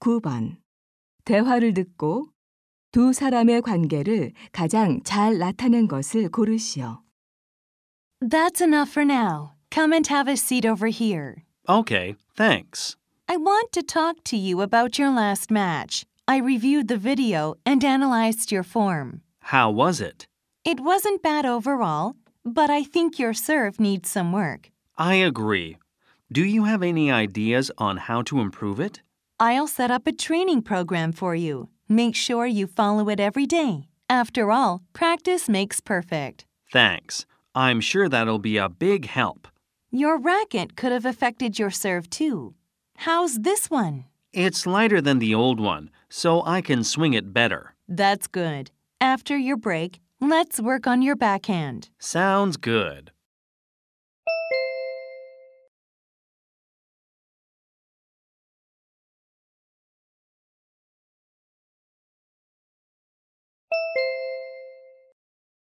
9번. 대화를 듣고 두 사람의 관계를 가장 잘 나타낸 것을 고르시오. That's enough for now. Come and have a seat over here. Okay, thanks. I want to talk to you about your last match. I reviewed the video and analyzed your form. How was it? It wasn't bad overall, but I think your serve needs some work. I agree. Do you have any ideas on how to improve it? I'll set up a training program for you. Make sure you follow it every day. After all, practice makes perfect. Thanks. I'm sure that'll be a big help. Your racket could have affected your serve too. How's this one? It's lighter than the old one, so I can swing it better. That's good. After your break, let's work on your backhand. Sounds good.